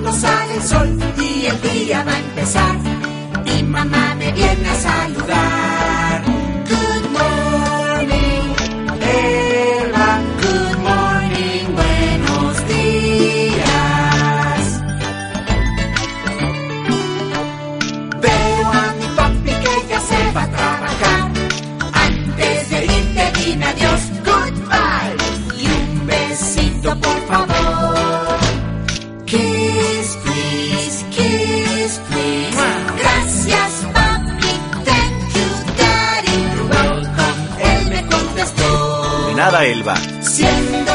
cuando sale el sol y el día va a empezar. Mi mamá me viene a saludar. Good morning, Elba. Good morning, buenos días. Veo a mi papi que ya se va a trabajar. Antes de irte dime adiós, goodbye. Y un besito por favor. Kiss, please, kiss, please. Gracias, papi, thank you, daddy. You're welcome, él me contestó. De nada, Elba. Siendo